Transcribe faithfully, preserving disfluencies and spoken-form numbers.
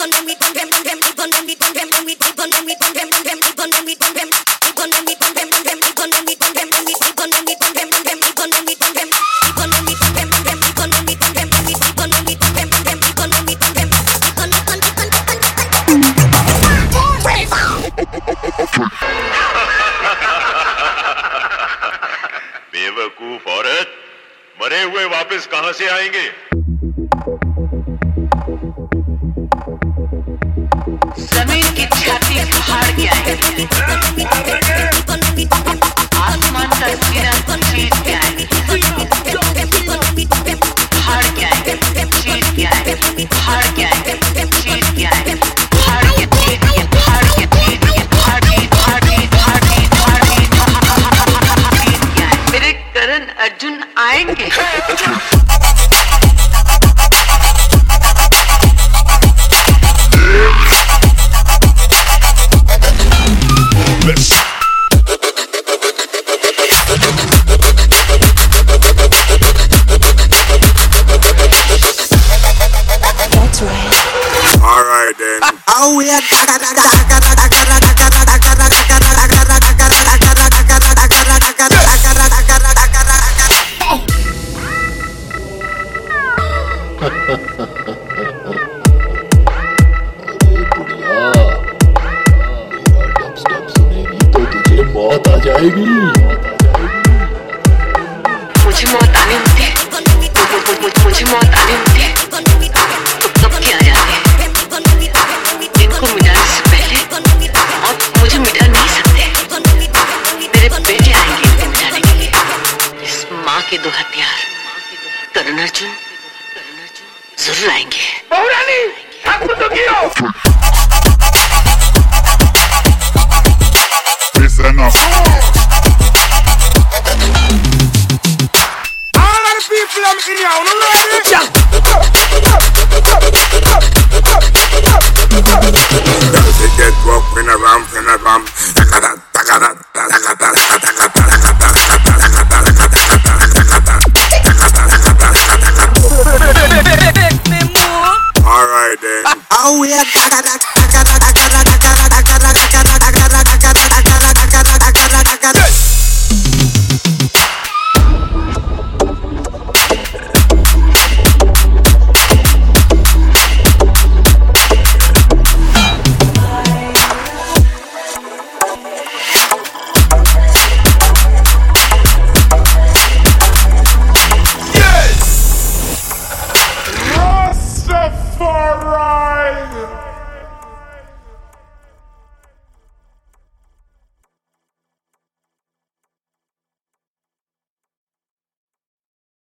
बेवकूफ औरत, मरे हुए वापस कहां से आएंगे? जमीन की छाती फाड़ के आएंगे, आसमान का सीना चीर के आएंगे, फाड़ के आएंगे, चीर के आएंगे, फाड़ के आएंगे, चीर के आएंगे, फाड़ के चीर के, फाड़ के चीर के, फाड़ के फाड़ के फाड़ के फाड़ के चीर के आएंगे। मेरे करण अर्जुन आएंगे। Oh yeah. मौत आ जाएगी। मुझे मौत आनी होती है, मुझे मौत आनी होती है तो कब क्या जाने, इनको मिटाने से पहले और मुझे मिटा नहीं सकते। मेरे बेटे आएंगे इनको मिटाने के लिए। इस माँ के दो हथियार करण अर्जुन जरूर आएंगे। बहुरानी, ठाकुर तो कियो। Listen up. All of the people I'm in here, no ready? Yeah. They get rock, pin around, pin around. Takada, takada, takada, takada, takada. All right then. Oh yeah.